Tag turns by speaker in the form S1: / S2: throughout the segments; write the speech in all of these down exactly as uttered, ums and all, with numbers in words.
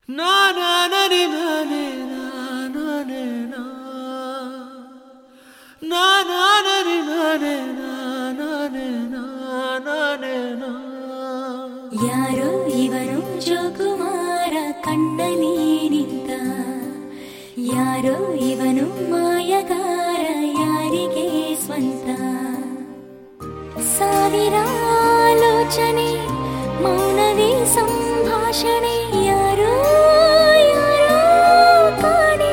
S1: na na na na na na na na na na.
S2: ಯಾರೋ ಇವನು ಜೋಕುಮಾರ ಕಣ್ಣಲ್ಲಿ ನಿಂತ, ಯಾರೋ ಇವನು ಮಾಯಗಾರ ಯಾರಿಗೆ ಸ್ವಂತ. ಸಾವಿರ ಆಲೋಚನೆ ಮೌನವೇ ಸಂಭಾಷಣೆ, ಯಾರೋ ಯಾರೋ ಕಾಣೆ.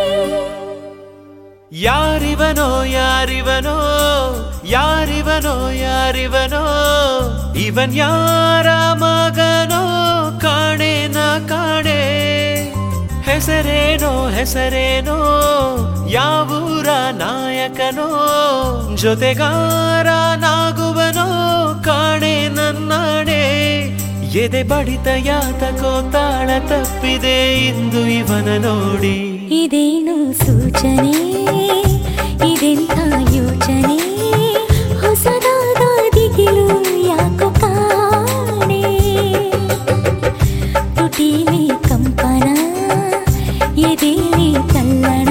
S1: ಯಾರಿವನೋ ಯಾರಿವನೋ ಯಾರಿವನೋ ಯಾರಿವನೋ, ಇವನ್ ಯಾರ ಮಗನೋ ಕಾಣೆ ನ ಕಾಣೆ. ಹೆಸರೇನೋ ಹೆಸರೇನೋ ಯಾವೂರ ನಾಯಕನೋ, ಜೊತೆಗಾರ ನಾಗುವನೋ ಕಾಣೆ ನನ್ನಾಣೆ. ಎದೆ ಬಡಿತ ಯಾತಕೋ ತಾಳ ತಪ್ಪಿದೆ ಇಂದು ಇವನ ನೋಡಿ.
S2: ಇದೇನು ಸೂಚನೆ, ಇದೆಂಥ ಯೋಚನೆ, ಹೊಸದಾದ ದಿಗಿಲು ಯಾಕೋ ಕಾಣೆ. ತುಟಿಲಿ ಕಂಪನ, ಎದೆಲಿ ತಲ್ಲಣ,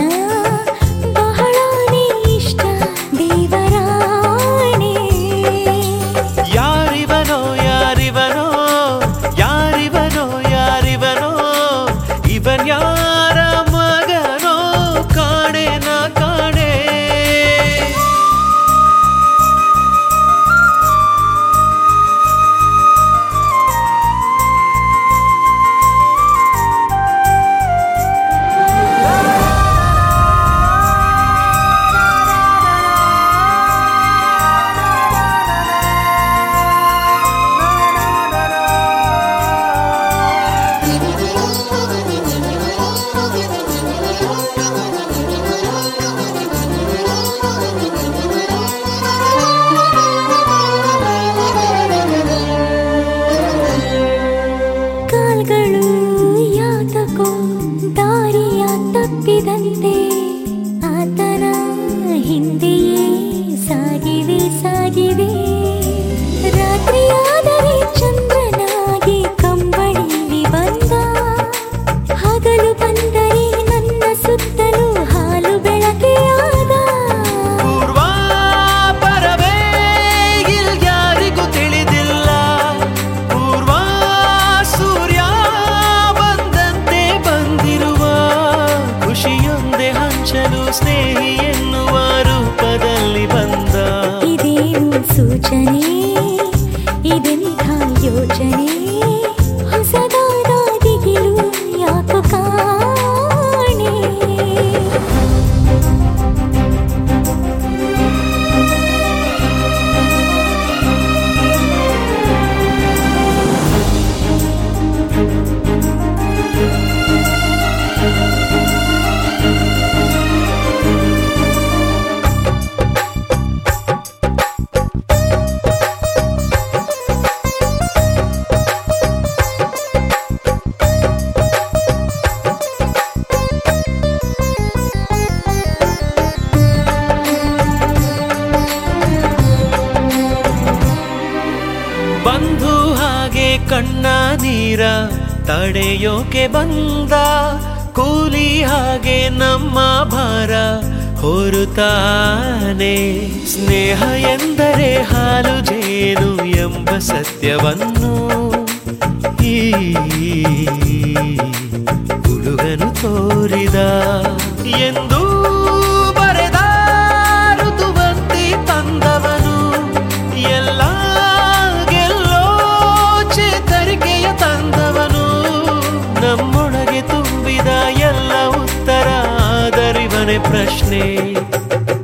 S2: ಬಹಳನೇ ಇಷ್ಟ ದೇವರಾಣೆ.
S1: ಯಾರಿವನೋ ಯಾರಿವನೋ ಯಾರಿವನೋ ಯಾರಿವನೋ, ಇವನ್ ಯಾರ ಮಗನೋ ಕಾಣೆ ನ ಕಾಣೆ.
S2: ಕಾಲ್ಗಳು ಯಾತಕೋ ದಾರಿಯ ತಪ್ಪಿದಂತೆ, ಆತನ ಹಿಂದೆಯೇ ಸಾಗಿವೆ ಸಾಗಿವೆ. ರಾತ್ರಿಯಾದರೆ ಚಂದ್ರನಾಗಿ ಕಂಬಳಿಲಿ ಬಂದ, ಹಗಲು ಬಂದರೆ ನನ್ನ ಸುತ್ತಲೂ ಹಾಲು ಬೆಳಕೆಯಾದ.
S1: ಪೂರ್ವ ಪರವೇ ಇಲ್ ಯಾರಿಗೂ ತಿಳಿದಿಲ್ಲ, ಪೂರ್ವ ಸೂರ್ಯ ಬಂದಂತೆ ಬಂದಿರುವ, ಖುಷಿಯೊಂದೆ ಹಂಚಲು ಸ್ನೇಹಿ ಎನ್ನುವ ರೂಪದಲ್ಲಿ ಬಂದ.
S2: ಇದೇನು ಸೂಚನೆ, ಇದೆಂಥ ಯೋಚನೆ, ಹೊಸದಾದ ದಿಗಿಲು ಯಾಕೋ ಕಾಣೆ.
S1: ಬಂಧು ಹಾಗೆ ಕಣ್ಣ ನೀರ ತಡೆಯೋಕೆ ಬಂದ, ಕೂಲಿ ಹಾಗೆ ನಮ್ಮ ಭಾರ ಹೊರುತ್ತಾನೆ. ಸ್ನೇಹ ಎಂದರೆ ಹಾಲು ಜೇನು ಎಂಬ ಸತ್ಯವನ್ನು ಈ ಹುಡುಗನು ತೋರಿದ. ಎಂದು ಬರೆದ ಋತುವಂತಿ ತಂದವನು, ಎಲ್ಲ ಗೆಲ್ಲೋ ಚೇತರಿಕೆಯ ತಂದವನು. ನಮ್ಮೊಳಗೆ ತುಂಬಿದ ಎಲ್ಲ ಉತ್ತರ ಆದರಿವನೇ ಪ್ರಶ್ನೆ.